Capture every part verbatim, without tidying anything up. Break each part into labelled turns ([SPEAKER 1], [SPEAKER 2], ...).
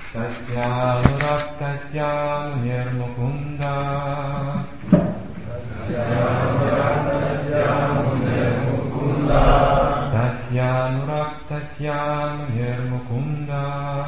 [SPEAKER 1] Tasya nirmukunda Tasya nirmukunda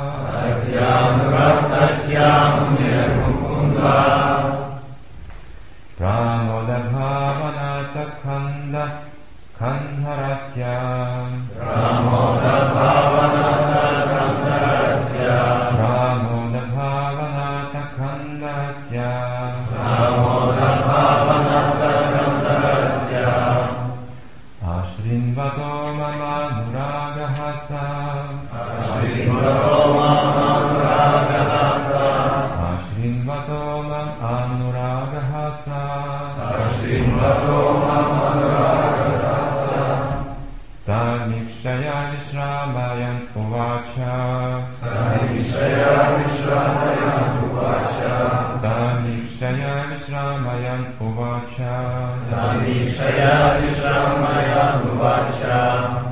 [SPEAKER 1] Pramoda bhavanata khanda khandharasya Pramoda bhavanata khandharasya Pramoda bhavanata khandharasya Pramoda bhavanata khandharasya Ashrinvato mama nuragahasa Ashrinvato mama nuragahasa Ashrinvato mama anuragahasa Ashrinvato mama anuragahasa Samikshaya vishramayan uvacha Samikshaya vishramayan uvacha Samikshaya vishramayan uvacha Samikshaya vishramayan uvacha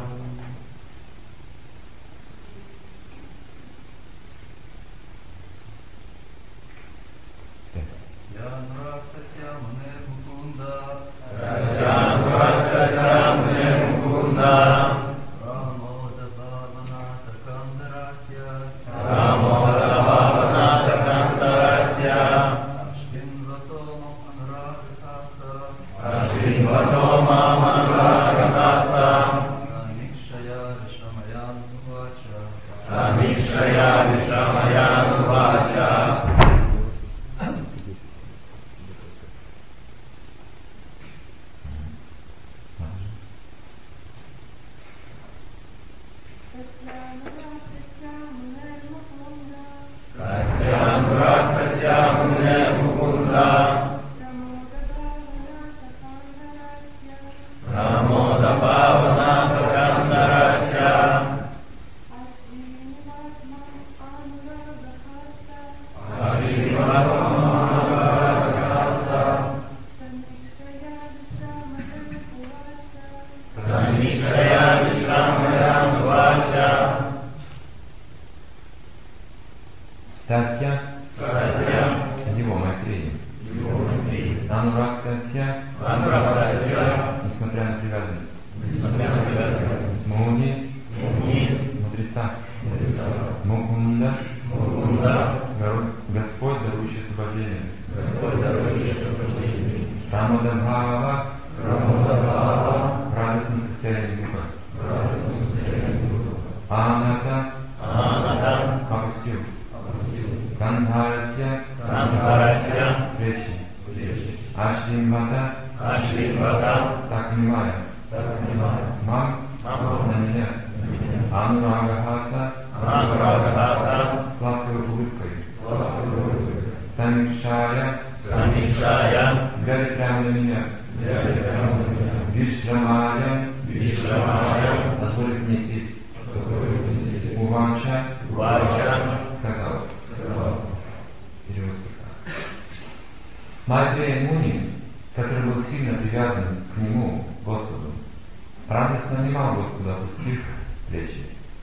[SPEAKER 2] Майтрея Муни, который был сильно привязан к нему, Господу, радостно внимал Господу, опустив плечи.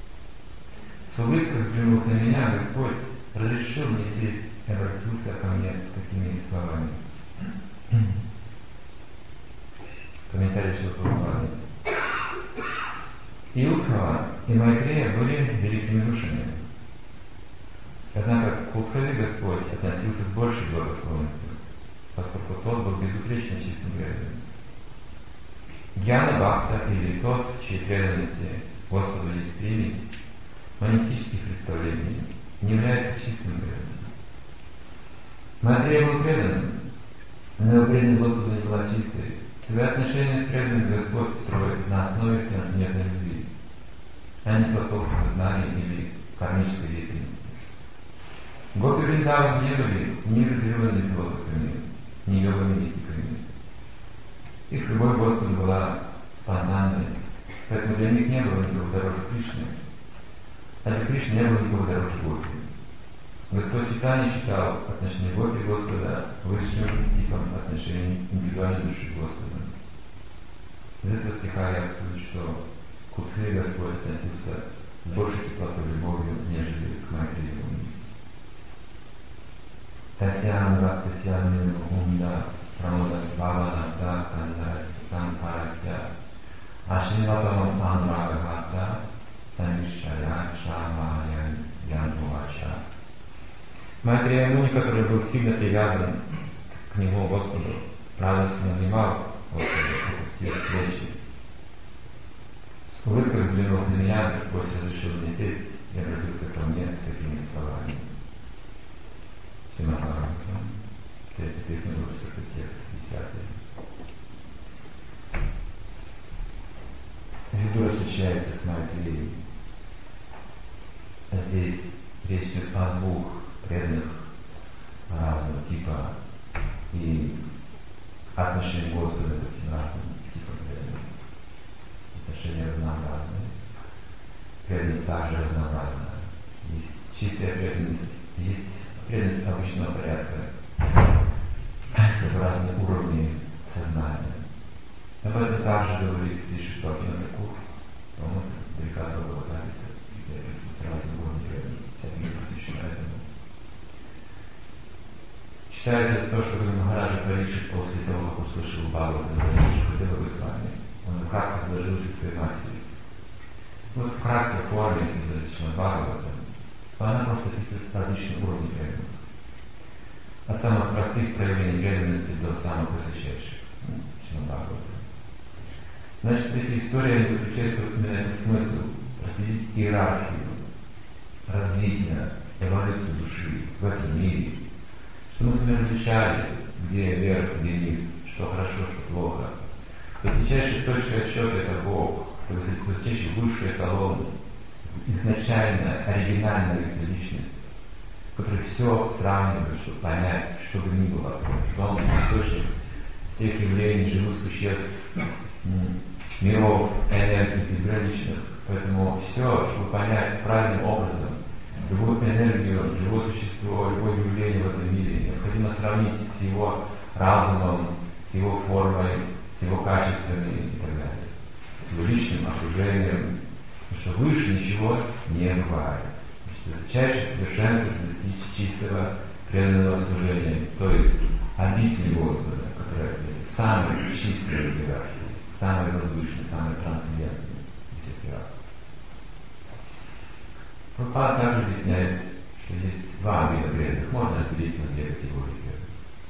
[SPEAKER 2] С улыбкой взглянув на меня, Господь разрешил мне сесть и обратился ко мне с такими словами. Комментарий Шилпрабхупады. И Удхава, и Майтрея были великими душами. Однако к Удхаве Господь относился с большей благосклонностью, поскольку тот был безупречно чистым преданным. Гьяна Бхакта, или тот, чьей преданности Господу есть примесь монистических представлений, не является чистым преданным. Майтрея был преданным, но его преданность Господу не была чистой. Свои отношения с преданным Господь строит на основе трансцендентной любви, а не философского знания или кармической деятельности. Гопи Вриндаван не были ни религиозными философами, ни йогами-мистиками. Их любовь к Господу была спонтанной, поэтому для них не было никого дороже Кришны, а для Кришны не было никого дороже Гопи. Господь Чайтанья считал отношение Гопи Господа высшим типом отношений индивидуальной души Господа. Из этого стиха я скажу, что к Удхаве Господь относился с большей теплотой и любовью, нежели к Майтрею. Ясян Бхактисян Мунда Прамода Бхаванада Кандарася Ашинватам Анрагахаса Самишая Шамая Янувача. Майтрея Муни, который был сильно привязан к нему, Господу, радостно внимал Господу, опустил плечи. С улыбкой взглянув на меня, Господь разрешил мне сесть и обратился ко мне с такими словами. Симахарамха, третья песня, четвертый текст, десятый. Видура встречается с Майтреей. Здесь речь идет о двух преданных разного типа, и отношения к Господу к этим разным типам преданных. Отношения разнообразные. Преданность также разнообразная. Есть чистая преданность, есть преданность обычного порядка, с разные уровни сознания. Об этом также говорит Тришитоки Натакур, по-моему, далека от Бога Тавита, где описываются разные уровни преданности, вся книга посвящена этому. Считается то, что когда Махараджа Парикшит после того, как услышал Бхагаватам за Шукадева Госвами, он вкратце изложил своей матери. Вот в краткой форме, если изложить Бхагаватам, она просто описывает различные уровни преданных. От самых простых проявлений преданности до самых высочайших. Бхагаватам. Значит, эти истории они заключаются в именно этот смысл. Разделить иерархию, развитие, эволюцию души в этом мире. Что мы с вами различали, где вверх, где низ, что хорошо, что плохо. Высочайшая точка отсчета — это Бог, высочайший высший эталон, изначально оригинальная личность, с которой все сравнивает, чтобы понять, что бы ни было, что он источник всех явлений, живых существ, миров, энергий безграничных. Поэтому все, чтобы понять правильным образом любую энергию, живое существо, любое явление в этом мире, необходимо сравнить с его разумом, с его формой, с его качествами и так далее, с его личным окружением, потому что выше ничего не бывает. Высочайшее совершенство — достичь чистого преданного служения, то есть обитель Господа, которая является самой чистой в иерархии, самой возвышенной, самой трансцендентной из всех иерархий. Прабхупада также объясняет, что есть два вида преданных, можно разделить на две категории преданных.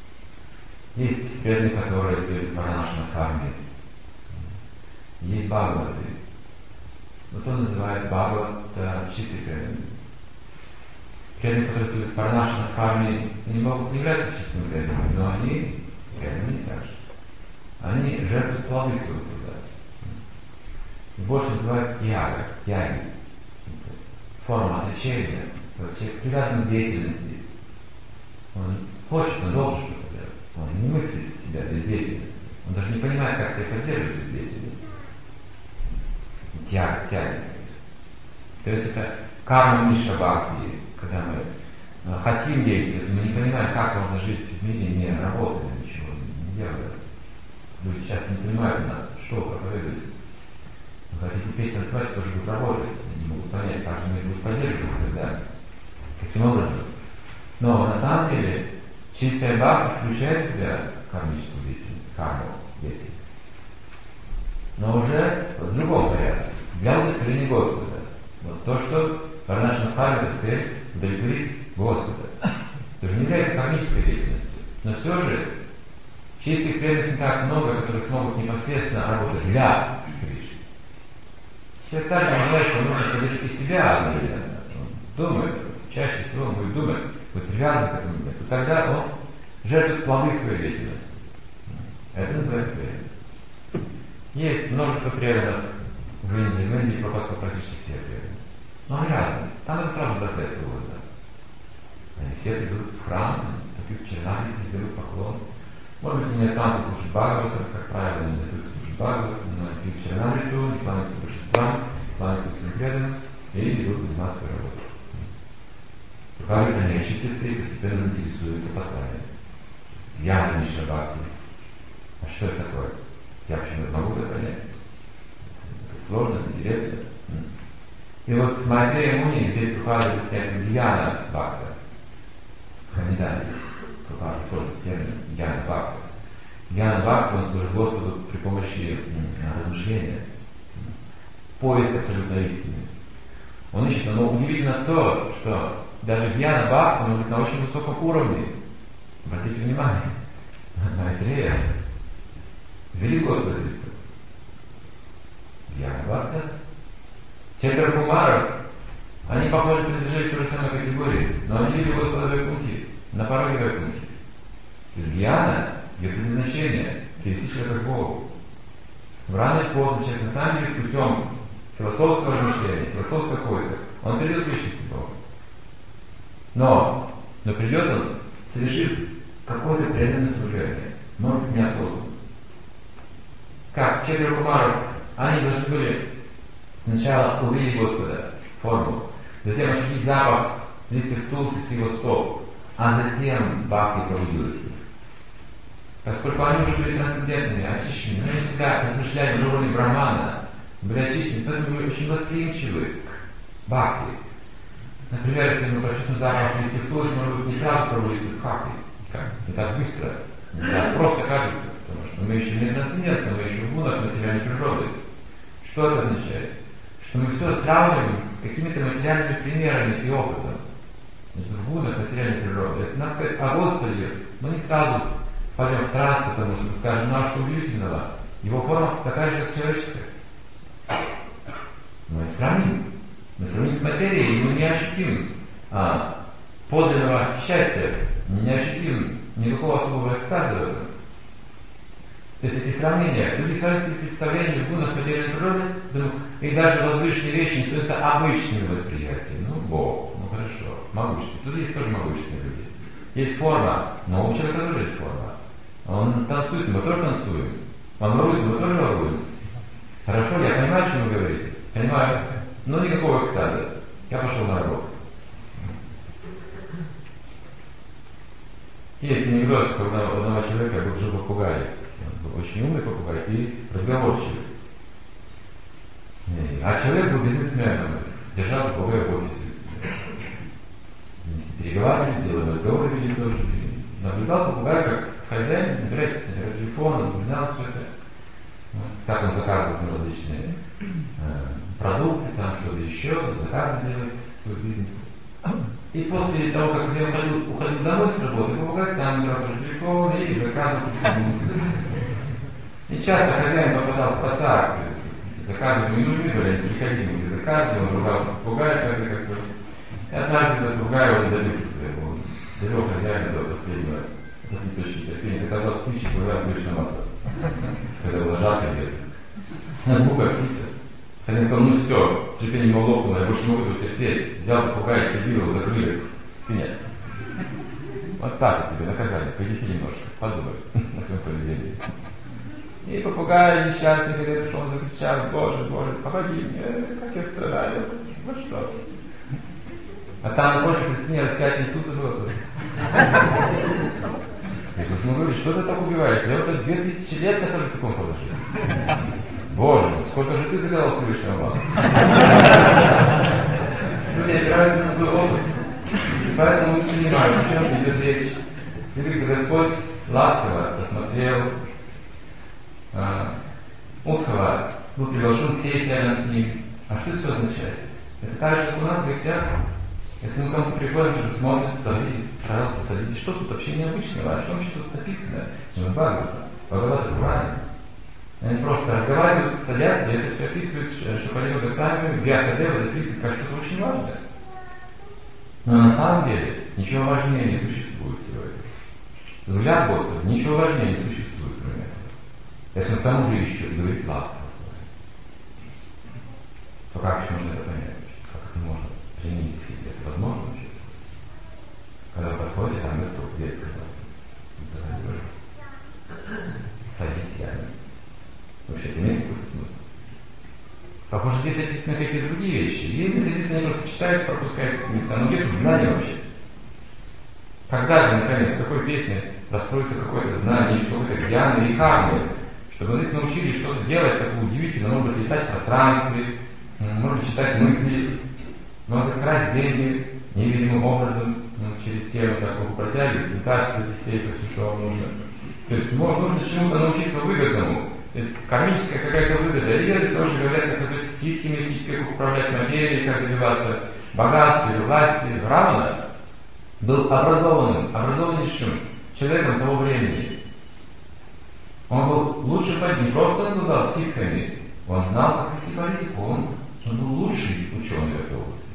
[SPEAKER 2] Есть преданные, которые следуют Варнашана Дхарме. Есть Бхагаваты. Вот он называет Бхагавата чистой преданными. Преданные, которые следуют Варнашана Дхарме, не могут не являться чистыми преданными, но они преданные также. Они жертвуют плоды своего труда. Больше называют тяга, тяги. Форма отречения, человек привязан к деятельности. Он хочет, он должен что-то делать. Он не мыслит себя без деятельности. Он даже не понимает, как себя поддерживать без деятельности. Тяга, тянется. То есть это карма Миша Бхакти, когда мы хотим действовать, мы не понимаем, как можно жить в мире, не работая, ничего не делая. Люди часто не понимают нас, что проповедуете. Вы хотите петь, танцевать, тоже будет работать. Они не могут понять, как же мир будет поддерживать тогда. Каким образом? Но на самом деле чистая бхакти включает в себя кармическую деятельность, карму деятельность. Но уже в другом порядке, для удовлетворения Господа. Вот то, что Варнашана Дхарма — это цель удовлетворить Господа. Это же не является кармической деятельностью. Но все же чистых преданных не так много, которые смогут непосредственно работать для Кришны. Человек также понимает, что нужно поддержать и себя одновременно. Он думает, чаще всего он будет думать, будет привязан к этому месту. Тогда он жертвует плоды своей деятельности. Это называется преданность. Есть множество преданных в Индии. В Индии пропаска практически все преданные. Но они разные. Там это сразу бросается в глаза. Они все придут в храм, попьют чернавик, сделают поклон. Может быть, они останутся слушать Бхагаватам, как правило, они идут слушать Бхагаватам, но они пьют чернавриту, не кланяются божествам, кланяются своим преданным и идут заниматься своей работой. Бхагаваты они очистятся и постепенно заинтересуются поставами. Я Миша Бхакти. А что это такое? Я почему-то могу это понять. Это сложно, это интересно. И вот Майтрея Муни здесь указывает снять Гьяна Бхакта. Хамидани. Гьяна Бхакти, он служит Господу при помощи размышления, поиск абсолютной истины. Он ищет, но удивительно то, что даже Гьяна Бхакти, он говорит на очень высоком уровне. Обратите внимание, Майтрея вели Господа лица. Гьяна Бхакти. Четверо кумаров, они, похоже, принадлежали к той же самой категории, но они вели Господа Вайкунхи, на пороге Вайкунхи. То есть Гьяна, ее предназначение, привести человека к Богу. В рано или поздно человек на самом деле путем философского размышления, философского поиска, он придет к личности Бога. Но, но придет он, совершив какое-то преданное служение, может быть, неосознанно. Как четверо кумаров, они должны были сначала увидеть Господа, форму, затем ощутить запах листьев тулси с его стоп, а затем Бхакти пробудилась их. Поскольку они уже были трансцендентными, очищены, но они всегда размышляли на уровне Брахмана, были очищены, поэтому были очень восприимчивы к Бхакти. Например, если мы почувствуем запах листьев тулси, может быть, не сразу пробудится Бхакти, не так быстро, не так просто кажется, потому что мы еще не трансцендентны, мы еще в гунах материальной природы. Что это означает? Что мы все сравниваем с какими-то материальными примерами и опытом. В гунах материальной природы. Если нам сказать о Господе, мы не сразу пойдем в транс, потому что мы скажем, ну а что удивительного? Его форма такая же, как человеческая. Мы сравним. Мы сравним с материей, и мы не ощутим а, подлинного счастья, не ощутим никакого особого экстаза в этом. То есть эти сравнения, люди сами себе представления в гунах материальной природы, и даже возвышенные вещи не становятся обычными восприятиями. Ну, Бог, ну хорошо, могущественный. Тут есть тоже могущественные люди. Есть форма, но у человека тоже есть форма. Он танцует, мы тоже танцуем. Он ворует, мы тоже воруем. Хорошо, я понимаю, о чем вы говорите. Понимаю, но никакого экстаза. Я пошел на работу. Есть анекдот, когда у одного человека был жил попугай. Он был очень умный попугай и разговорчивый. А человек был бизнесменом, держал попугая в офисе. Они переговаривались, делали разговоры, видели тоже. Наблюдал попугай, как с хозяином набирает телефон, наблюдал все это. Вот, как он заказывает ну, различные э, продукты, там что-то еще, заказы делает свой бизнес. И после того, как я уходил, уходил домой с работы, попугай сам набирал тоже телефон и заказывал. И часто хозяин попадал в просак, заказы ему не нужны были, они приходили эти заказы, он ругал попугая, в конце концов. И однажды этот попугай он добился своего, он довел хозяина до последнего, до точки терпения, заказал птичек попугая сливочное масло, когда было жарко лето. Глупая птица. Хозяин сказал, ну все, терпение ему лопнуло, я больше не могу терпеть. Взял попугая, прибил его, закрыли в спине. Вот так вот тебе наказание, повиси немножко, подумай на своем поведении. И попугай несчастный, когда пришел, он закричал, Боже, Боже, помоги мне, как я страдаю, за что? А там на Божьей крестине распятие Иисуса было тоже. Иисус ему говорит, что ты так убиваешь? Я уже две тысячи лет нахожусь в таком положении. Боже, сколько же ты заказал сливочного масла? Люди опираются на свой опыт. И поэтому не понимают, о чем идет речь. И говорится, Господь ласково посмотрел, Удхава был приглашен сесть рядом с ним. А что это все означает? Это так же, как у нас в гостях. Если мы кому-то приходим, что смотрит, садитесь, пожалуйста, садитесь. Что тут вообще необычного? А что вообще тут написано? Чем Бхагавата, Бхагавата Пурана. Они просто разговаривают, садятся, и это все описывают, Шукадева Госвами, Вьясадева записывает как что-то очень важное. Но на самом деле ничего важнее не существует сегодня. Взгляд Господа, ничего важнее не существует, кроме этого. Если он к тому же еще и говорит ласково с вами, то как еще можно это понять? Как это можно применить к себе? Это возможно вообще? Когда вы подходите, там Господь дверь открывает. Заходи, садись рядом. Вообще, это имеет какой-то смысл? Похоже, здесь описаны какие-то другие вещи. И методисты они просто читают, пропускают эти места. Но где тут знание вообще? Когда же, наконец, в какой песне раскроется какое-то знание, что-то гьяны и кармы, чтобы их научились что-то делать такое удивительное, может быть, летать в пространстве, может быть, читать мысли, может быть, красть деньги невидимым образом, ну, через стену такого протягивать, вытаскивать из сейфа все, что вам нужно. То есть нужно чему-то научиться выгодному. То есть кармическая какая-то выгода. И тоже говорят, как это ситхи мистические, как управлять материей, как добиваться богатства или власти. Равана был образованным, образованнейшим человеком того времени. Он был лучше под не просто обладал ситхами, он знал, как вести политику, он, он был лучший ученый в этой области.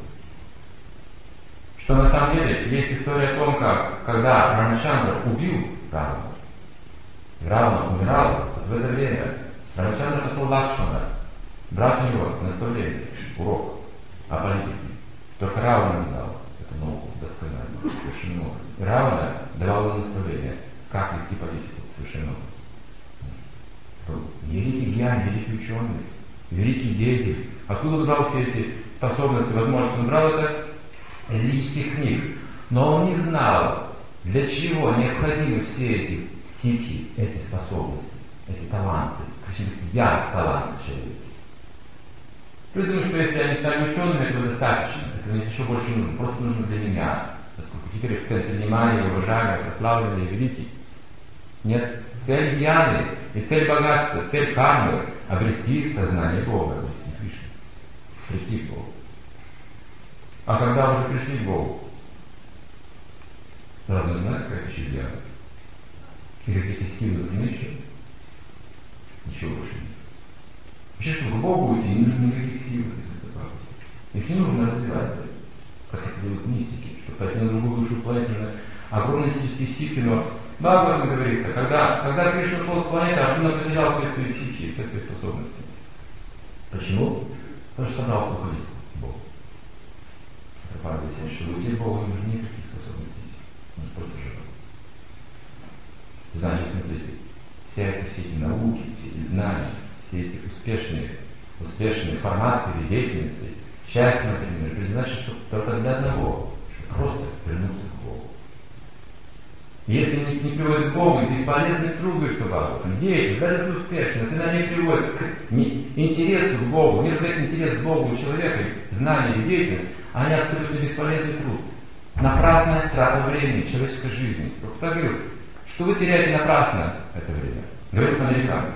[SPEAKER 2] Что на самом деле есть история о том, как когда Рамачандра убил Равана, и Равана умирал, вот в это время Рамачандра послал Лакшмана брать у него наставление, урок о политике. Только Равана знал эту науку досконально, совершенно много. И Равана давал ему наставление, как вести политику совершенно много. Великий гьян, великий ученый, великий деятель. Откуда он брал все эти способности, возможности? Он брал это из ведических книг. Но он не знал, для чего необходимы все эти ситхи, эти способности, эти таланты. Я талант человека. Я думаю, что если они стали учеными, этого достаточно. Это мне еще больше нужно. Просто нужно для меня. Поскольку теперь в центре внимания, уважаемый, прославленный и великий. Нет, цель гьяны и цель богатства, цель кармы — обрести сознание Бога, обрести Кришну, прийти к Богу. А когда уже пришли к Богу, разве не знают, как еще гьяна? И какие-то силы нужны еще? Ничего больше нет. Вообще, чтобы к Богу уйти, не нужно никаких сил. Их не нужно развивать, как это делают мистики. Чтобы пойти на другую душу планеты, нужно огромные мистические ситхи, но в Бхагаватам говорится, когда, когда Кришна ушел с планеты, Арджуна потерял все свои ситхи, все свои способности. Почему? Потому что собрался уходить к Богу. Прабхупада объясняет, чтобы уйти к Богу не нужно никаких способностей. Нужно просто жить. Значит, смотрите, все, все эти науки, все эти знания, все эти успешные, успешные формации или деятельности, счастье материальное, предназначено, что только для одного, чтобы просто вернуться к Богу. Если не, не приводит к Богу, бесполезный труд, говорит Бхагаватам, деятельность, даже если успешно, если она не приводит к не, интересу к Богу, не развивает интерес к Богу у человека, знание или деятельность, они абсолютно бесполезный труд. Напрасная трата времени, человеческой жизни. Кто говорит, что вы теряете напрасно это время? Говорят американцы.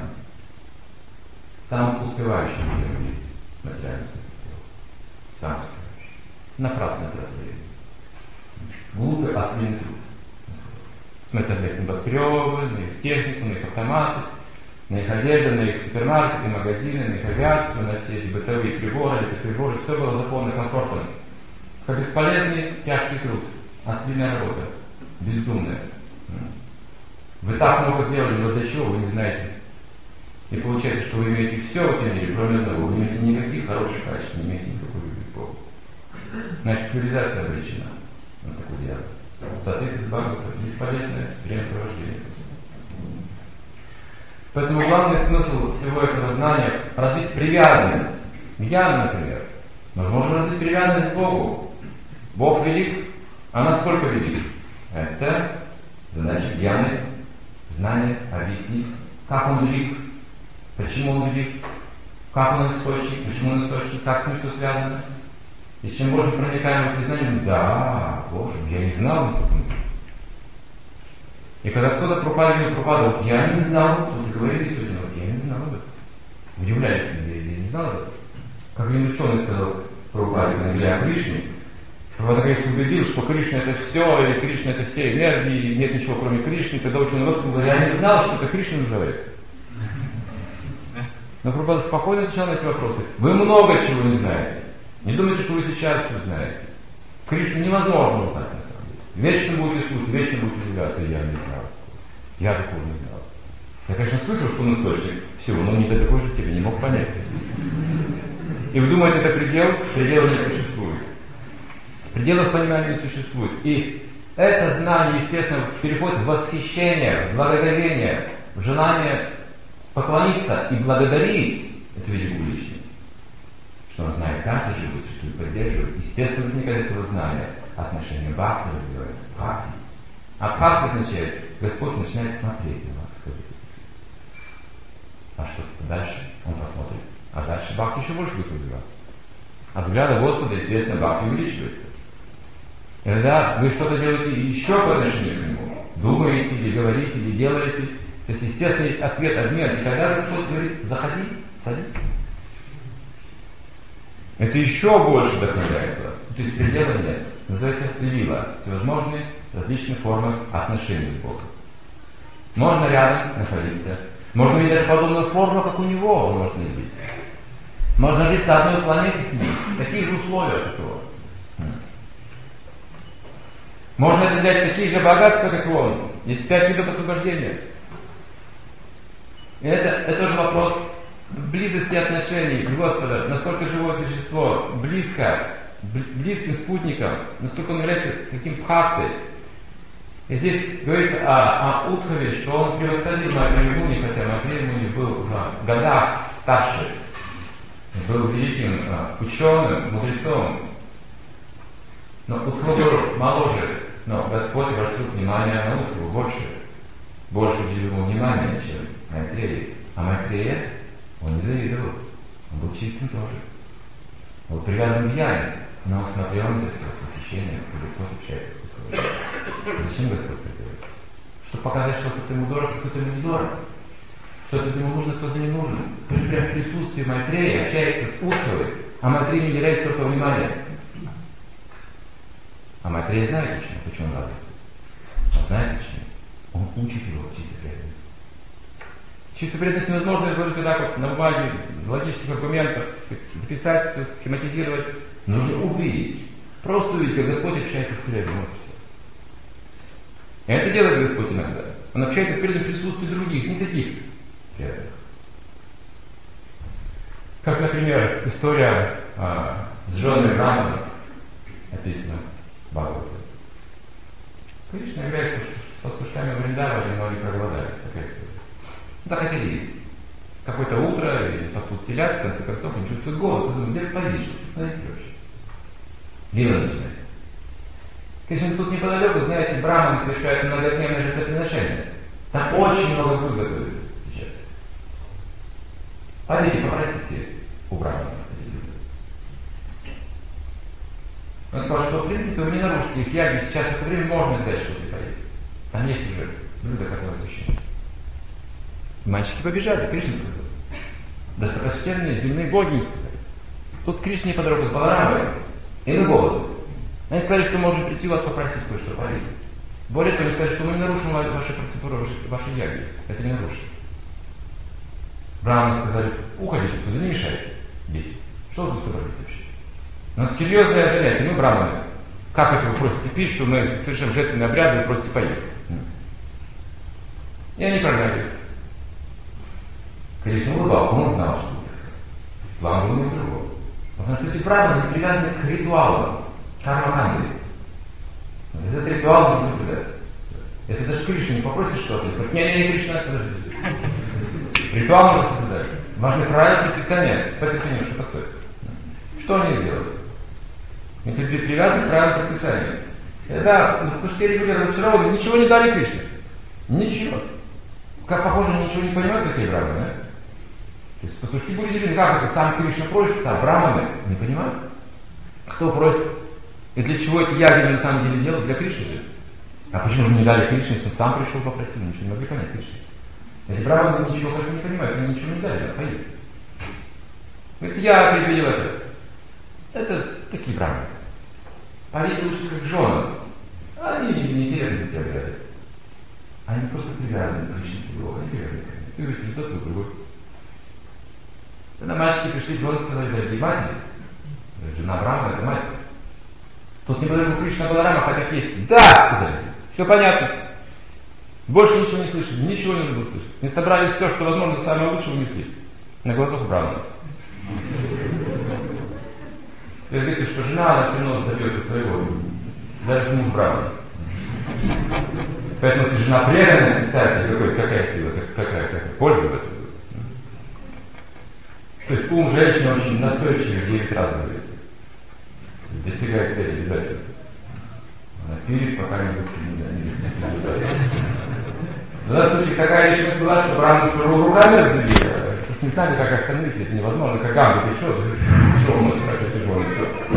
[SPEAKER 2] Самым успевающим людям в мире, материальный смысл. Самым успевающим. Напрасная трата времени. Глупый, ослиный труд. Смотрят на их небоскребы, на их технику, на их автоматы, на их одежду, на их супермаркеты, магазины, на их авиацию, на все эти бытовые приборы, эти приборы, все было заполнено комфортом. Как бесполезный, тяжкий труд, ослиная работа, бездумная. Вы так много сделали, но для чего, вы не знаете. И получается, что вы имеете все в этом мире, кроме одного. Вы не имеете никаких хороших качеств, не имеете никакой любви к Богу. Значит, цивилизация обречена на такой диагноз. В соответствии с Бхагаватом бесполезное времяпровождение. Поэтому главный смысл всего этого знания — развить привязанность. Я, например, мы можем развить привязанность к Богу. Бог велик, а насколько велик? Это задача гьяны, знание, объяснить, как он велик, почему он велик, как он источник, почему он источник, как с ним все связано. И чем больше проникаем в эти знания, да, Боже, я не знал, насколько он велик. И когда кто-то пропадает, пропадает, вот я не знал, вот говорили сегодня, вот я не знал об этом. Удивляется, я, я не знал об этом. Как один ученый сказал Прабхупаде, когда говорили о Кришне, Прабхупада убедил, что Кришна это все, или Кришна это все энергии, нет ничего кроме Кришны, тогда ученый воскликнул, говорит, я не знал, что это Кришна называется. Но Прабхупада спокойно отвечал на эти вопросы. Вы много чего не знаете. Не думайте, что вы сейчас все знаете. Кришну невозможно узнать на самом деле. Вечно будете слушать, вечно будете удивляться, я не знал. Я такого не знал. Я, конечно, слышал, что он источник всего, но не до такой же степени, не мог понять. И вы думаете, это предел? Предела не существует. Пределов понимания не существует. И это знание, естественно, переходит в восхищение, в благоговение, в желание поклониться и благодарить эту великую личность. Что он знает каждый живой, существует, поддерживает. Естественно, возникает этого знания. Отношение бхакти развивается. Бхакти. А бхакти означает, Господь начинает смотреть на вас. Скажите. А что дальше? Он посмотрит. А дальше бхакти еще больше будет развиваться. От взгляда Господа, естественно, бхакти увеличивается. И когда вы что-то делаете еще по отношению к Нему, думаете, или говорите, или делаете. То есть, естественно, есть ответ, обмен. И когда Господь говорит, заходи, садись. Это еще больше вдохновляет вас. То есть предела нет. Называется лила. Всевозможные различные формы отношений с Богом. Можно рядом находиться. Можно иметь даже подобную форму, как у него он может быть. Можно жить на одной планете с ним. Такие же условия, как его. Можно взять такие же богатства, как он. Есть пять видов освобождения. И это, это тоже вопрос близости отношений с Господом. Насколько живое существо близко, близким спутником, насколько он является каким бхактой. И здесь говорится о, о Удхаве, что он превосходил Майтрея Муни, хотя Майтрея Муни был уже в годах старше, был великим ученым, мудрецом. Но Удхава был моложе, но Господь обратил внимание на Удхаву больше. Больше уделил ему внимания, чем Майтрея. А Майтрея он не завидовал. Он был чистым тоже. Он был привязан к Яне, но он смотрел на это все с восхищением, когда кто-то общается с Удхавой. Зачем Господь это делает? Чтобы показать, что кто-то ему дорог, кто-то ему не дорог. Что-то ему нужно, кто-то не нужен. Потому что прямо в присутствии Майтрея общается с Удхавой, а Майтрея не уделяет столько внимания. А Майтрея знает почему, почему он радуется. Он знает почему. Он учит его чистой преданности. Чистую преданность невозможно изложить вот так вот на бумаге, в логических аргументах, записать, все, схематизировать. Нужно увидеть. Просто увидеть, как Господь общается с преданным. Вот все. И это делает Господь иногда. Он общается с преданным в присутствии других, не таких преданных. Как, например, история а, с женой Раманом, описана в Бхагавате. Кришна является послушниками Вриндавана, но они проголодались, такая история. Захотели есть. Какое-то утро, или пасут телят, в конце концов, они чувствуют голод, и думают, где поесть, что тут найти вообще? Лила начинает. Конечно, тут неподалеку, знаете, браманы совершают многодневное жертвоприношение. Там очень много блюд готовится сейчас. Пойдите, попросите у браманов эти блюда. Он сказал, что в принципе вы не нарушите их яги, сейчас в это время можно взять что-то и поесть. Там есть уже блюда, которые священны. Мальчики побежали, Кришна сказал. Достопочтенные земные боги сказали. Тут Кришне по дороге с Баларамой, и мы голодны. Они сказали, что можем прийти у вас попросить кое-что поесть. Более того, они сказали, что мы не нарушим ваши процедуры, ваши, ваши яги. Это не нарушим. Браманы сказали, уходите отсюда, не мешайте, дети. Что вы тут собрались вообще? У нас серьезное занятие, мы браманы. Как это вы просите пищу, мы совершаем жертвенные обряды, вы просите поесть. И они прогнали. Кришна улыбался, он знал, что это. План был не другой. Он знал, что эти браманы не привязаны к ритуалам, карма-канды. Этот ритуал нужно соблюдать. Если даже Кришна не попросит что-то, он скажет, не-не-не, Кришна, подожди. Ритуал нужно соблюдать. Важны правила предписания. Потерпение, что постой. Что они делают? Они привязаны к правилам предписания. Да, пастушки были разочарованы, ничего не дали Кришне. Ничего. Как похоже, ничего не понимают, какие браманы, да? То есть пастушки были удивлены, как это сам Кришна просит, а браманы не понимают. Кто просит? И для чего эти яги на самом деле делают? Для Кришны же. А почему же не дали Кришне, если он сам пришел попросил, ничего не могли понять Кришне. Эти браманы ничего, кажется, не понимают, они ничего не дали, надо поесть. Говорит, я определил это. Это такие браманы. А ведь лучше как жены. Они неинтересно за тебя говорят. Они просто привязаны к личности Бога, они привязаны к нему. Ты говоришь, что ты другой. Когда мальчики пришли к жене и сказали, дорогие матери, жена Брахмана, это мать. Тут не подойдет Кришна Баларама, хотят есть. Да! Сказали. Все понятно. Больше ничего не слышали, ничего не было слышать. Не собрали все, что возможно, самое лучшее унесли. На глазах Брахмана. Вы говорите, что жена, она все равно добьется своего. Даже муж Брахмана. Поэтому, если жена преданная, представьте, какой, какая сила, как, какая, какая польза в этом будет. То есть ум женщины очень настойчивый, девять раз говорится. Достигает цели обязательно. Она пилит, пока не достигнет результата. В данном случае такая личность была, что Брахман сказал, руками разглядели. Не знали, как остановить, это невозможно. Как Гамба пришел, что он может сказать, тяжелый,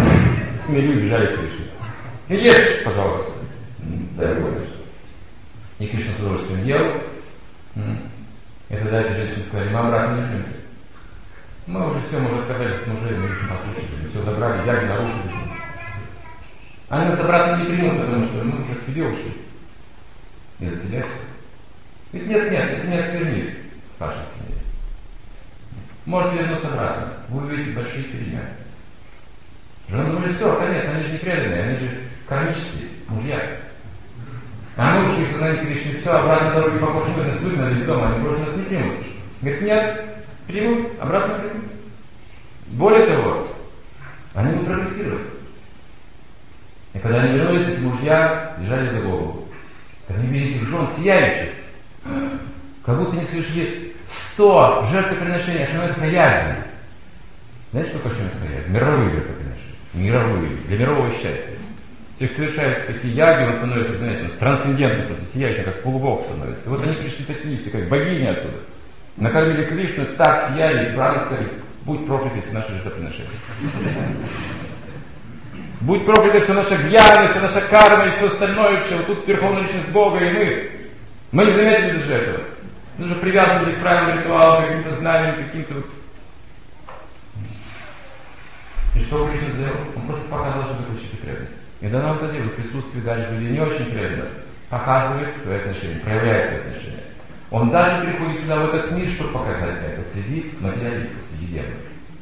[SPEAKER 2] все. Смели, убежали к Кришне. И ешь, пожалуйста. Дай больше. И Кришна с удовольствием ел. И тогда эти женщины сказали, мы обратно вернемся. Мы уже все, мы уже отказались от мужей, мы их послушали, все забрали, яги нарушили. Они нас обратно не примут, потому что мы уже к тебе ушли. Из-за тебя все. Ведь нет, нет, это не осквернит вашей семьи. Можете вернуться обратно, вы увидите большие перемены. Жены думали, все, конец, они же не преданные, они же кармические мужья. А мы ушли в сознание Кришны, все, обратно дороги похожи на стыдно, весь дом, они больше нас не примут. Говорит, нет, примут, обратно примут. Более того, они будут прогрессировать. И когда они вернулись, эти мужья лежали за голову. Они видят их жен сияющих. Как будто они совершили сто жертвоприношений, а что это хаяги. Знаете, что такое хаяги? Мировые жертвоприношения. Мировые, для мирового счастья. Те, кто совершают такие яги, он становится, знаете, трансцендентным, просто сияющим, как полубог становится. Вот они пришли такие все, как богини оттуда. Накормили Кришну, так сияли, и правильно сказали, будь прокляты все наши жертвоприношения. Будь прокляты все наша гьяна, все наша карма и все остальное, все. Вот тут Верховная Личность Бога, и мы. Мы не заметили даже этого. Мы уже привязаны были к правильным ритуалам, каким-то знаниям, каким-то вот. И что Кришна сделал? Он просто показывал, что такое чистый преданный. И да нам это делает в присутствии даже людей не очень преданных. Показывает свои отношения, проявляет свои отношения. Он даже приходит сюда, в этот мир, чтобы показать это среди материалистов, среди демонов.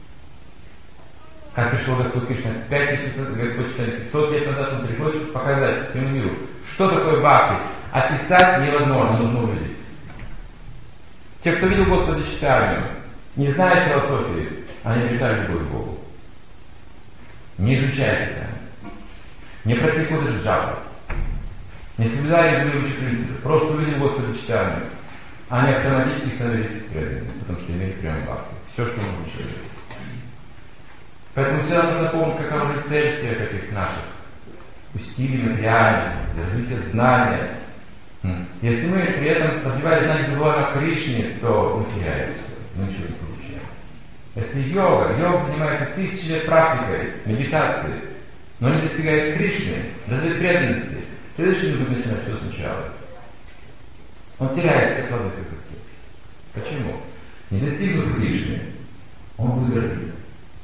[SPEAKER 2] Как пришел Господь Кришна пять тысяч лет, Господь читает пятьсот лет назад, он приходит, чтобы показать всему миру, что такое бхакти. Описать невозможно, нужно увидеть. Те, кто видел Господа Чайтанью, не зная философии, они обретали любовь к Богу. Не изучая Писание. Не практикуя даже джапу. Не соблюдая регулирующих принципов. Просто увидели Господа Чайтанью. Они автоматически становились преданными, потому что имели прямой бхакти. Все, что нужно человеку. Поэтому всегда нужно помнить, какова же цель всех этих наших усилий материальных, для развития знания. Если мы при этом, развивая знания, забываем о Кришне, то мы теряем все, мы ничего не получаем. Если йога, йога занимается тысячи лет практикой, медитацией, но не достигает Кришны, разве преданности, следующий будет начинать все сначала. Он теряет все плоды своих успехов. Почему? Не достигнув Кришны, он будет гордиться.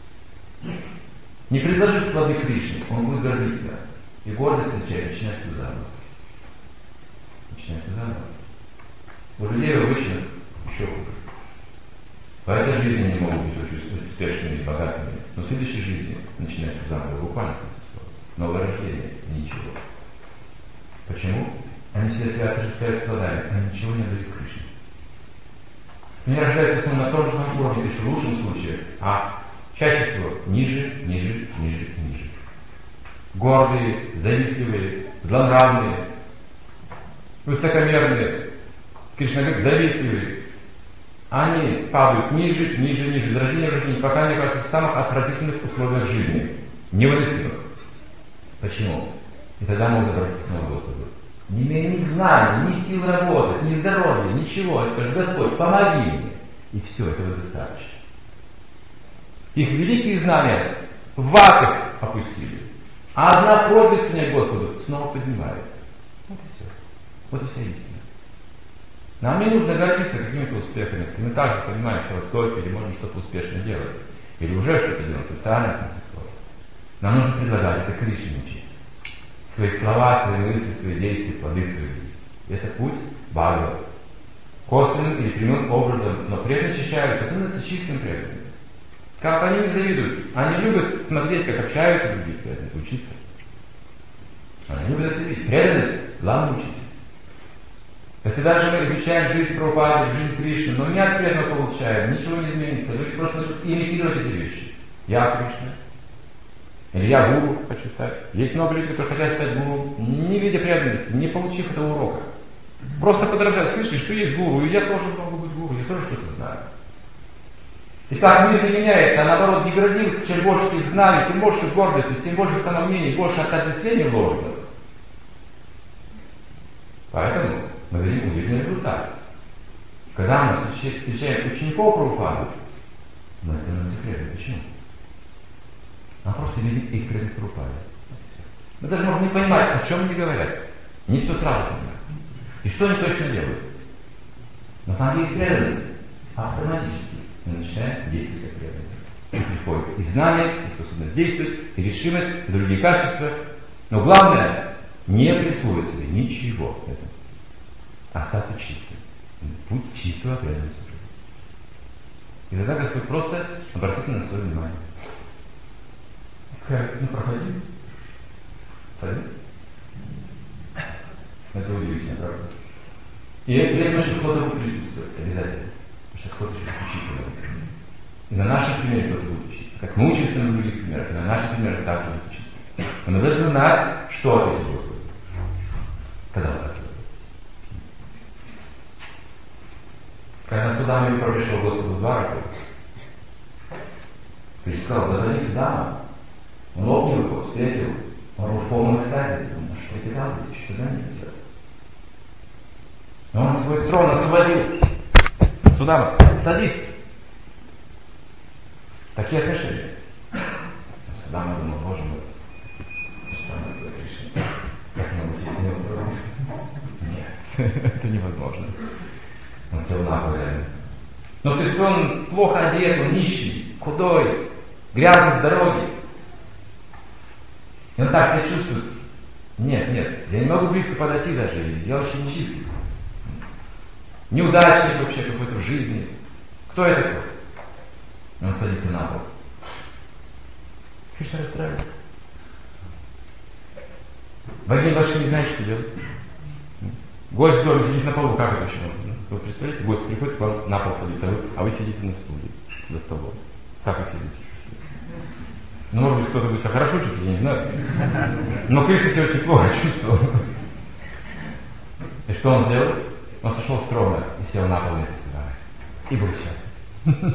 [SPEAKER 2] Не предложив плоды Кришны, он будет гордиться. И гордость начинает все заново. Начинает все заново. У людей обычно еще хуже. По этой жизни они могут быть очень успешными и богатыми, но в следующей жизни начинают все заново, буквально слова. Новое рождение, ничего. Почему? Они все себя отождествляют с плодами, они ничего не дают Кришне. Они рождаются снова на том же самом уровне, лишь в лучшем случае, а чаще всего ниже, ниже, ниже и ниже. Гордые, завистливые, злонравные, высокомерные, Кришна говорит, завистливые. Они падают ниже, ниже, ниже, до рождения рождения, пока они окажутся в самых отвратительных условиях жизни, невыносимых. Почему? И тогда могут обратиться снова к Господу. Не имея ни знаний, ни сил работать, ни здоровья, ничего. И скажут, Господь, помоги мне. И все, этого достаточно. Их великие знания в ад их опустили. А одна просьба исполнять Господу снова поднимает. Вот и все. Вот и вся истина. Нам не нужно гордиться какими-то успехами, если мы также понимаем философию или можем что-то успешно делать. Или уже что-то делать в социальном смысле. Нам нужно предлагать это Кришне учиться. Свои слова, свои мысли, свои действия, плоды своей жизни. Это путь Бхагавата. Косвенным или прямым образом, но преданно очищаются, становятся чистым преданным. Как они не завидуют. Они любят смотреть, как общаются другие преданные, учиться. Они любят это видеть. Преданность – главный учитель. Если даже мы изучаем жизнь Прабхупады, жизнь Кришны, но не от преданного получаем, ничего не изменится. Люди просто начнут имитировать эти вещи. Я Кришна. Или я гуру хочу стать. Есть много людей, которые хотят стать гуру, не видя преданности, не получив этого урока. Просто подражать, слышишь, что есть гуру, и я тоже могу быть гуру, я тоже что-то знаю. И так мир не меняется, а наоборот деградирует. Чем больше ты знаний, тем больше гордости, тем больше самомнений, больше отождествлений ложных. Поэтому мы видим удивительный результат. Когда мы встречаем учеников Прабхупады, мы становимся преданными. Почему? А просто видим их преданность Прабхупаде. Мы даже можем не понимать, о чем они говорят. Не все сразу понимаем. И что они точно делают? Но там есть преданность. Автоматически мы начинаем действовать как преданность. И приходит и знание, и способность действовать, и решимость, и другие качества. Но главное, не присвоить себе ничего этого. Остаться чистым. Путь чистого преданности. И тогда Господь просто обратит на свое внимание. Скажет, ну проходи. Садись. Это удивительно, правда? И при этом еще кто-то будет присутствовать обязательно. Потому что кто-то еще учится в этом. И на нашем примере кто-то будет учиться. Как мы учимся на других примерах, и на нашем примере также будет учиться. Но мы должны знать, что ответить Господу. Когда он ответит. Когда Судама Випра пришел к Господу в Двараку, Кришна сказал, зазови Судама. Он обнял его, встретил. Он был в полном экстазе. Он аж трепетал, тысячи сознания делал. Но он свой трон освободил. Судама, садись. Такие отношения. Судама думал, боже мой, это же самое слово Кришна. Как много тебе не трон? Нет, это невозможно. Он сел на пол реально. Но то есть он плохо одет, он нищий, худой, грязный с дороги. И он так себя чувствует. Нет, нет, я не могу близко подойти даже, я очень нечистый. Неудачник вообще какой-то в жизни. Кто я такой? И он садится на пол. Кришна расстраивается. Богиня вообще не знает, что делать. Гость в доме сидит на полу, как это еще можно? Вы представляете, гость приходит к вам на пол садится, а вы сидите на стуле, за столом. Как вы сидите? Ну, может быть, кто-то будет себя хорошо чувствовать, я не знаю. Но Кришна себя очень плохо чувствовал. И что он сделал? Он сошел с трона и сел на пол вместе с Судамой. И был счастлив.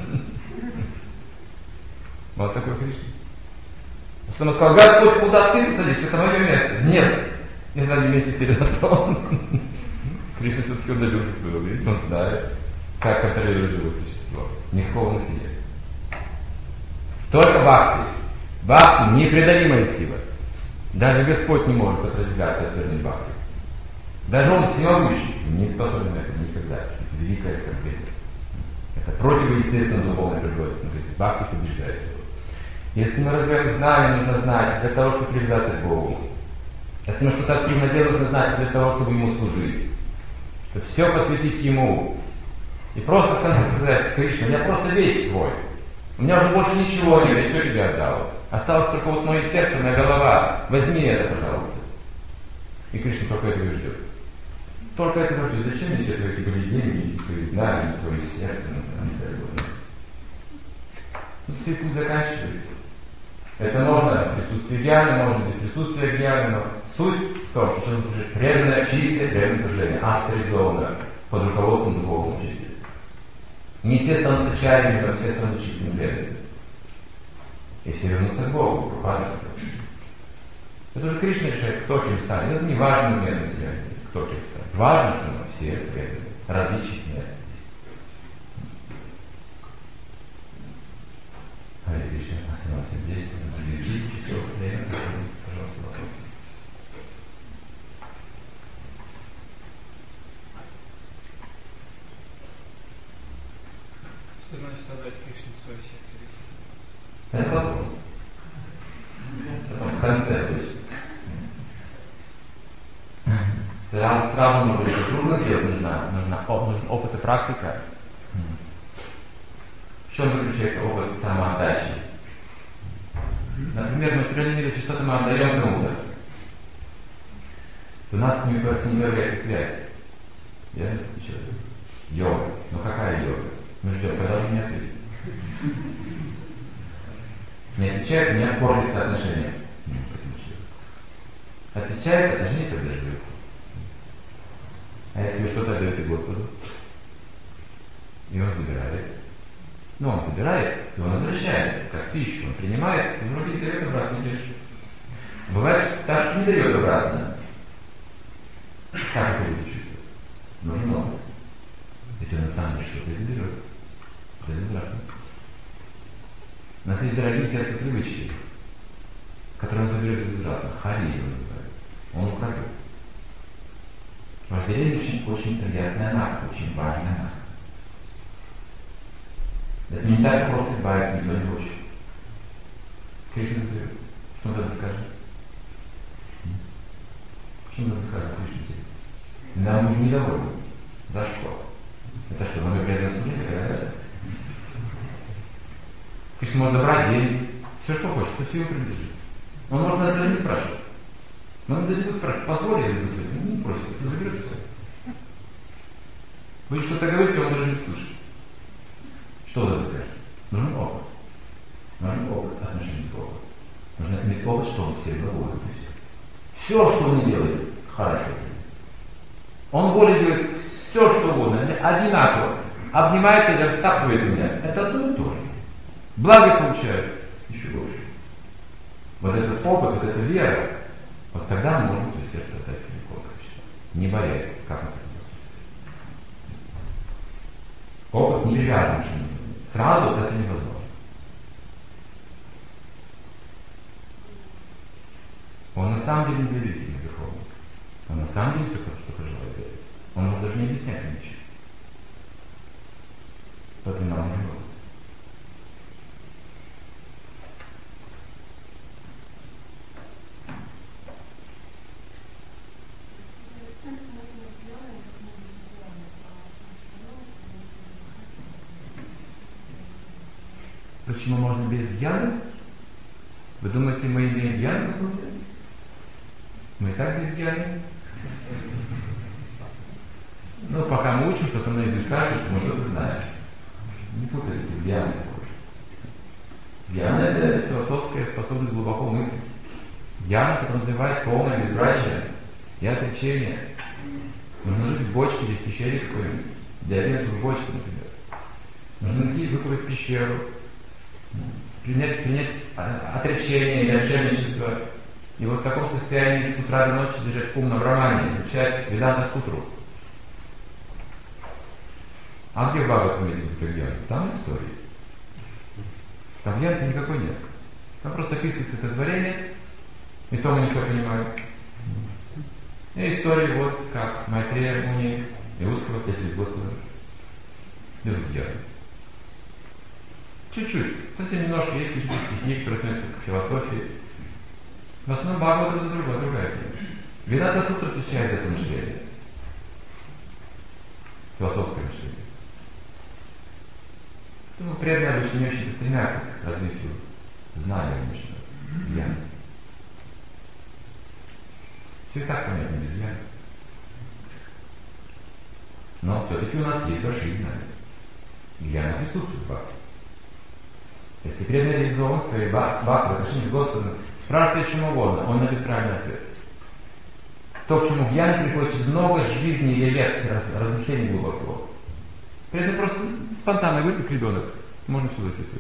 [SPEAKER 2] Вот такой Кришна. Судама сказал, Господь, куда ты садишься? Это мое место. Нет. И они вместе сели на трон. Кришна все-таки он добился своего, видите, он знает, как контролировать живое существо. Никакого насилия. Только бхакти. Бхакти — непреодолимая сила. Даже Господь не может сопротивляться отвергнуть бхакти. Даже Он всемогущий не способен на это никогда. Это великое оскорбление. Это противоестественно духовной природе. Бхакти побеждает его. Если мы развиваем знания, нужно знать для того, чтобы привязаться к Богу. Если мы что-то активно делаем, нужно знать для того, чтобы Ему служить. Чтобы все посвятить Ему. И просто в конце сказать, Кришна, я просто весь твой. У меня уже больше ничего нет, я все тебе отдал. Осталось только вот мое сердце, моя голова. Возьми это, пожалуйста. И Кришна только этого и ждет. Только этого ждет. Зачем мне все твои были деньги, твои знания, твое сердце, на самом деле? Ну, все путь заканчивается. Это можно в присутствии гьяны, можно без присутствия гьяны, но суть в том, что нужно служить преданное, чистое, преданное служение, авторизованное, под руководством духовного учителя. Не все станут чарями, но все станут чистыми преданными. И все вернутся к Богу, к Прабхупаде. Это уже Кришна решает, кто кем станет. Это не важный момент на тебя, кто кем станет. Важно, что мы все преданные. Различий нет. Харе Кришна, остановимся здесь. Держите часов время. Пожалуйста, вопросы.
[SPEAKER 3] Что значит отдать Кришне свое сердце?
[SPEAKER 2] Это потом. Потом в конце обычно. Сразу, сразу может быть это трудно сделать, нужна, нужна, нужен опыт и практика. В чем заключается опыт самоотдачи? Например, в материальном мире, если что-то мы отдаем кому-то, то у нас с ним появляется связь. Я это отвечаю. Йога. Ну какая йога? Мы ждем, когда же мне ответит. Не отвечает, у меня портится отношения. Отвечает, отношения поддерживаются. А если вы что-то отдаете Господу, и Он забирает, ну Он забирает, и Он возвращает, как пищу, Он принимает, и вроде дает обратно лишь. Бывает так, что не дает обратно. Как это будет чувствовать? Нужен опыт. Ведь Он на самом деле что-то и заберет. Обратно. У нас есть дорогие сердце привычки, которые Он заберет безвозвратно. Хари его называют. Он украдет. Вожделение очень, очень приятная нахта, очень важная нахта. Это не так просто избавиться, никто не хочет. Кришна задает. Что он тогда скажет? Что он тогда скажет, Кришна? Да, он недоволен. За что? Это что, мы преданное служение? Кришна может забрать деньги, все, что хочет, то все ему принадлежит. Он может даже не спрашивать. Но он даже не будет спрашивать, позволь я заберу, не спросит, ты заберешь все. Вы что-то говорите, он даже не слышит. Что вы скажете? Нужен опыт. Нужен опыт отношений к Богу. Нужно иметь опыт, что он все благое. Все, что он не делает, хорошо. Он волей делает все, что угодно, одинаково. Обнимает или растаптывает меня. Это одно и то же. Благо получает еще больше. Вот этот опыт, вот эта вера, вот тогда мы можем свое сердце отдать целиком. Не боясь, как он это поступит. Опыт не привязан к чему-то. Сразу это невозможно. Он на самом деле независимый духовник. Он на самом деле все, что пожелает делать. Он может даже не объяснять ничего. Поэтому нам нужно опыт. Почему можно без гьяны? Вы думаете, мы имеем гьяну какую-то? Мы и так без гьяны. Ну, пока мы учим что-то наизусть, кажется, что мы что-то знаем. Не путайте без гьяны. Гьяна — это философская способность глубоко мыслить. Гьяна, которая называет полное безбрачие и отречение. Нужно жить в бочке или в пещере какой-нибудь. Диагноз в бочке, например. Нужно идти выкупить пещеру. Принять, принять отречение или отшельничество. И вот в таком состоянии с утра до ночи держать ум на Брахмане, изучать Веданта Сутру. А где Бхагават имеет в виду гьяна? Там истории. Там гьяны никакой нет. Там просто описывается это творение, и то мы ничего не понимаем. И истории вот как Майтрея Муни и Удхава встретились с Господом. Идут гьяны. Чуть-чуть, совсем немножко есть какие-то стихи, которые относятся к философии. В основном Бхагават это другая, другая тема. Веданта Сутра отвечает за это мышление. Философское мышление. Поэтому преданные обычно не очень стремятся к развитию знания личного, гьяна. Все и так понятно без гьяна. Но все-таки у нас есть большие знания. Гьяна присутствует в Бхакти. Если преданный реализован в своей бхакти, в отношении с Господом, спрашивает о чем угодно, он найдет правильный ответ. То, к чему гьяна приходит через много жизней или лет размышлений глубокого. Преданный просто спонтанно выпил ребенок, можно все записывать.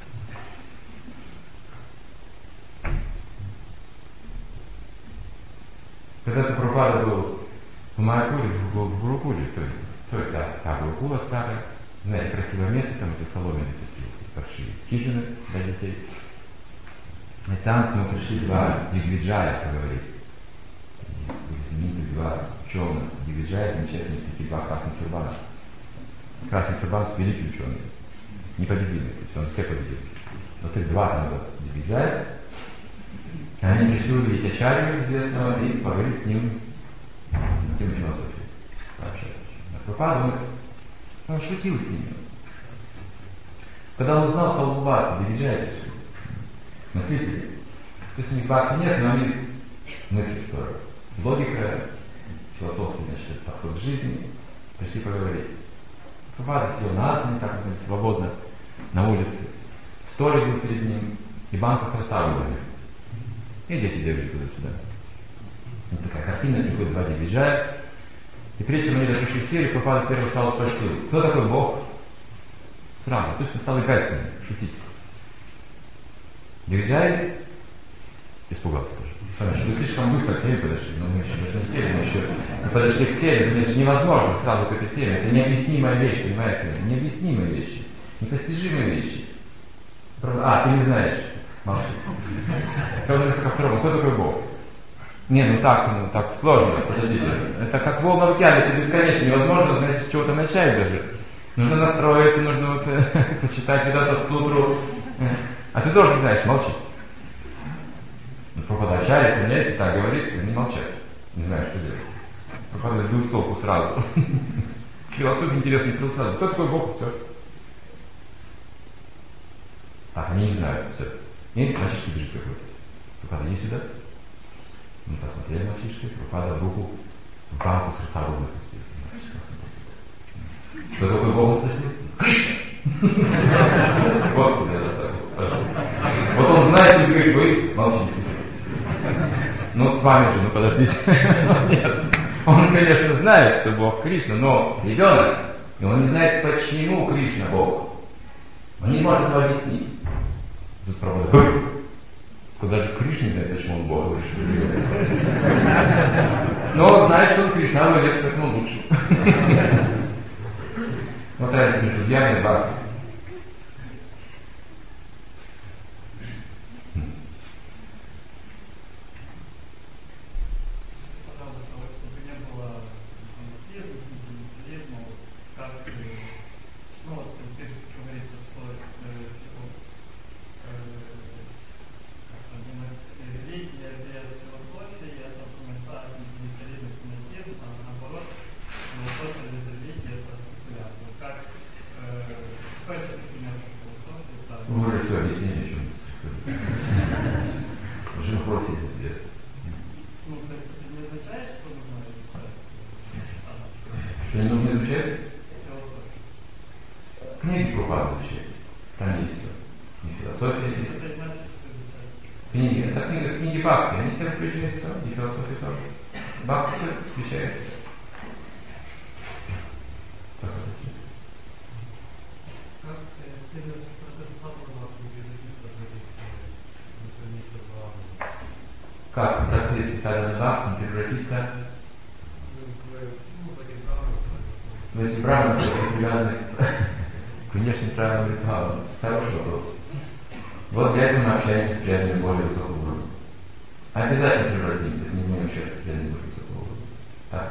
[SPEAKER 2] Когда-то Прабхупада был в Майяпуре, в, в Гурукуле, то есть, то есть та, та Гурукула старая, знаете, красивое место, там эти соломенные такие большие хижины для детей. И там к нему пришли два дигвиджая поговорить. Знаменитые два ученых. Дигвиджая, замечательные такие два красных тюрбана. Красный тюрбан — великий ученый. Непобедимый, то есть он все победил. Вот их два там дигвиджая. Они пришли увидеть Ачарью известного и поговорить с ним на тему философии. А Прабхупада, он, он шутил с ними. Когда он узнал, стал улыбаться, дигвиджая пришли. Мыслители. То есть у них бхакти нет, но они мысли, что логика, философский, значит, подход к жизни, пришли поговорить. Прабхупада сел на асане, так сказать, свободно, на улице. Столик был перед ним, и банка с расставленными. И дети бегали туда-сюда. Вот такая картина, приходит два дигвиджая. И прежде чем они дошли в сели, Прабхупада первый сразу спросил, кто такой Бог? Сразу, то есть он стал играть с ними, шутить. Дигвиджай испугался тоже. Сами, что вы слишком быстро к теме подошли. Ну, мы еще даже не сели, мы еще не подошли к теме. Это же невозможно сразу к этой теме. Это необъяснимая вещь, понимаете? Необъяснимые вещи. Непостижимые вещи. А, ты не знаешь. Молчи. Кто ко второму? Кто такой Бог? Не, ну так, ну так сложно. Подождите. Это как волна в океане, это бесконечно, невозможно, знаете, с чего-то начать даже. Нужно настроиться, нужно вот, почитать когда-то сутру. А ты тоже не знаешь, молчи. Прабхупада Ачарья, садится, так говорит, не молчать. Не знаю, что делать. Прабхупада сбил с толку сразу. Философия интересная, философия. Кто такой Бог? Все. Так, они не знают, все. И мальчишки бежит какой-то. Прабхупада, иди сюда. Мы посмотрели мальчишки, Прабхупада руку в банку с сахаром напустил. Кто такой Бог спросил? Кришна! Вот тебе рассказывал, пожалуйста. Вот он знает, и говорит, вы молчите, слушайте. Ну с вами же, ну подождите. Нет. Он, конечно, знает, что Бог Кришна, но ребенок, и он не знает, почему Кришна Бог. Он не может его объяснить. Тут правда, что даже Кришна не знает, почему он Бог, или что ребенок. Но он знает, что он Кришна, но нет, поэтому лучше. Вот разница между Дьяной и Бхакти. Вы уже все объяснили, о чем уже вопрос есть ответ.
[SPEAKER 3] Ну, то есть это не означает, что нужно изучать?
[SPEAKER 2] Что не нужно изучать? Книги Прабхупады изучать. Там есть все. И философия есть.
[SPEAKER 3] Это значит, что изучать?
[SPEAKER 2] Книги. Это книга, книги Бхакти. Они все включают все. И философия тоже. Бхакти все включается. Что хотите?
[SPEAKER 3] Как следует процесс самого
[SPEAKER 2] Как в процессе садханы бхакти превратиться в эти браманы, которые привязаны к внешним правилам ритуала? Хороший вопрос. Вот для этого мы общаемся с преданными более высокого уровня. Обязательно превратимся, если не будем общаться с преданными более высокого уровня. Так,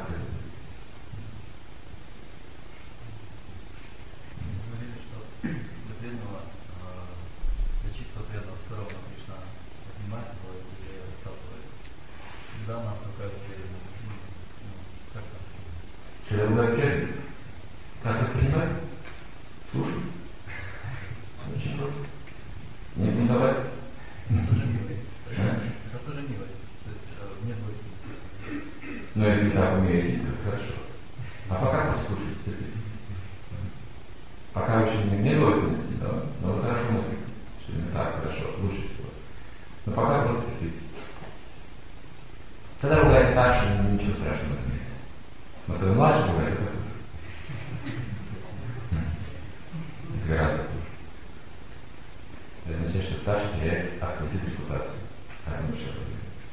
[SPEAKER 2] Когда бывает преданный, как воспринимать? Слушать. Очень просто. Не бунтовать.
[SPEAKER 4] Это тоже милость. То есть нет двойственности.
[SPEAKER 2] Но если так умеете, то хорошо. А пока просто слушайте, терпите. Пока еще не нет двойственности, да, но вы хорошо мыслите, что именно так хорошо, лучше всего. Но пока просто терпите. Когда бывает старше, ничего страшного нет. Но когда младше бывает, это хуже. Это гораздо хуже. Это означает, что старший теряет авторитет и репутацию. А это большая проблема.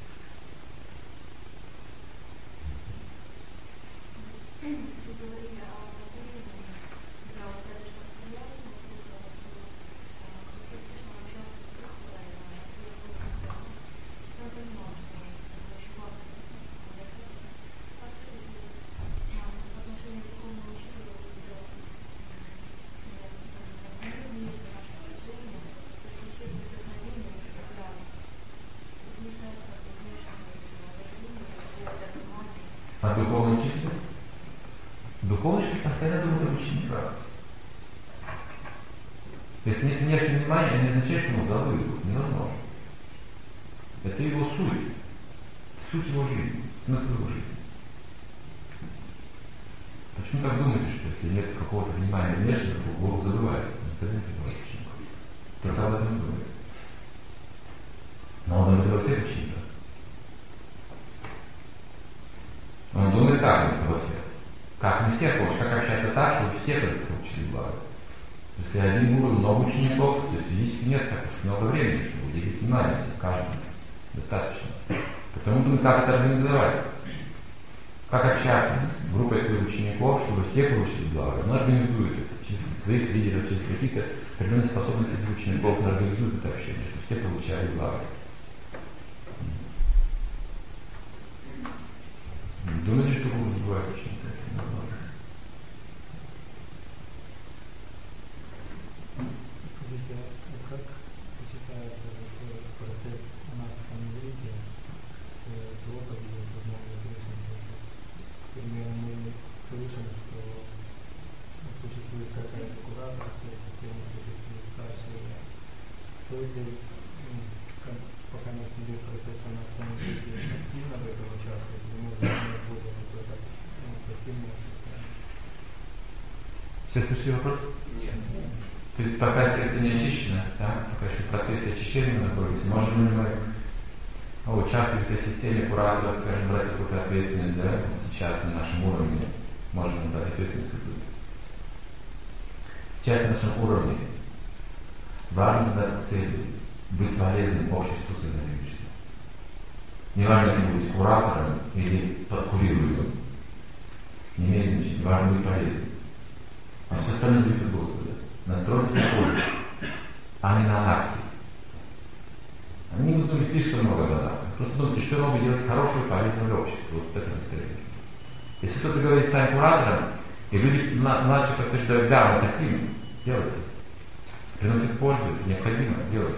[SPEAKER 2] А духовный учитель? Духовный учитель постоянно думает об учениках. Если нет внешнего внимания, это не означает, что он забыл его. Невозможно. Это его суть. Суть его жизни. Смысл его жизни. Почему так думаете, что если нет какого-то внимания внешнего, то Бог забывает? Он остальных забывает учеников. Только об этом думает. Но он думает обо всех учениках. Он думает так, обо всех. Как не всех получить, как общаться так, чтобы все получили благо. Если один гуру, много учеников, то есть физически нет так уж много времени, чтобы уделить внимание всем, каждому. Достаточно. Поэтому думаю, как это организовать. Как общаться с группой своих учеников, чтобы все получили благо. Он организует это через своих лидеров, через какие-то определенные способности своих учеников, он организует это общение, чтобы все получали благо. Думаете, что гуру бывает очень много.
[SPEAKER 5] Скажите, а как сочетается вот процесс анархо-развития с проповедью сознания Кришны? К примеру, мы слышим, что существует какая-то кураторская система, существует старшая. Стоит ли, ну, как, пока мы себе процесс анархо-развития активно в этом участвовать, или можно иметь более какое-то, ну, пассивное состояние?
[SPEAKER 2] Все слышали вопрос?
[SPEAKER 4] Нет.
[SPEAKER 2] То есть пока сердце не очищено, да, пока еще в процессе очищения находится, можем ли мы участвовать в этой системе кураторов, скажем, брать какую-то ответственность, да, сейчас на нашем уровне, можем брать ответственность какую-то. Сейчас на нашем уровне важно задать целью быть полезным обществу сознания Кришны. Не важно, это быть куратором или подкурируемым. Не имеет значения, важно быть полезным. А все остальное зависит от Господа. Настроиться на пользу, а не на анархию. Они не думают слишком много об анархии. Просто думают, что я могу делать хорошую, полезную для общества. Вот это настроение. Если кто-то говорит, стань куратором, и люди младше подтверждают, да, мы хотим, делайте. Приносит пользу, необходимо, делайте.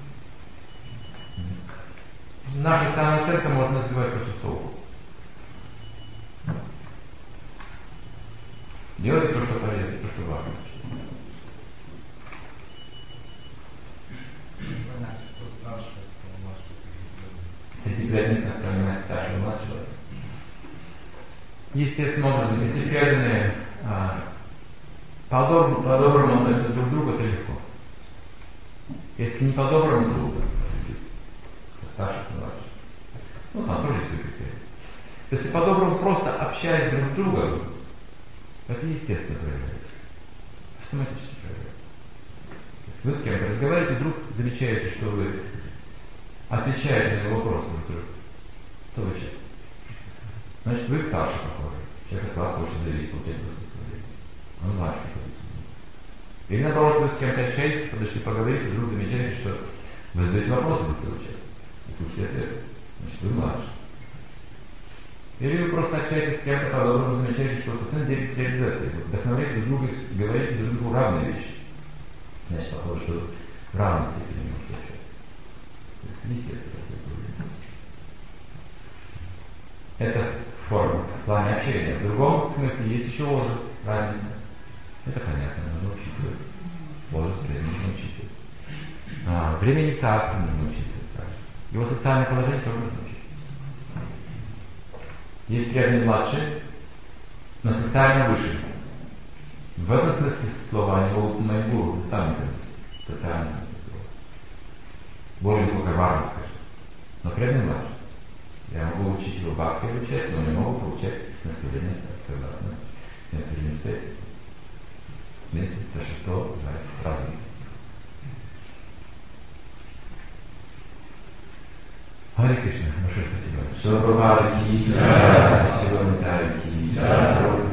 [SPEAKER 2] Наша самооценка можно сбивать просто с толку. Делайте то, что полезно, то, что важно. Среди преданных понимать старшего и младшего. Естественным образом, если преданные а, по-доброму, по-доброму относятся друг к другу, это легко. Если не по-доброму друг другу, то старший, то младший. Ну, там тоже есть критерии. Если по-доброму просто общаясь друг с другом, это естественно проявляется. Автоматически проявляется. Вы с кем-то разговариваете, вдруг замечаете, что вы отвечаете на его вопросы друг целый час. Значит, вы старше похожи. Человек от вас очень зависит от этого состояния. Он младше позицию. Или наоборот, вы с кем-то общаетесь, подошли поговорить, и вдруг замечаете, что вы задаете вопросы друг целый час. И слушаете ответ. Значит, вы младше. Или вы просто общаетесь с кем-то, по-доброму замечаете, что вы постоянно делитесь реализацией. Вдохновляете друг друга, говорите друг другу равные вещи. Значит, похоже, что в равной степени можете общаться. То есть естественно процесс поведения. Это форма в плане общения. В другом смысле есть еще возраст, разница. Это понятно, нужно учитывать. Возраст времени нужно учитывать. А, время инициации нужно учитывать также. Его социальное положение тоже нужно учитывать. Есть преданные младшие, но социально выше. В этом смысле слова они могут моим гуру, там не в социальном смысле слова. Более высокая важность, скажем. Но преданный младший. Я могу учить его бхакти обучать, но не могу получать наставления согласно наставлению обстоятельств. Видите, старшество разум. Харе Кришна, большое спасибо. Шила Прабхупада ки джай, Шила Нитая ки джай.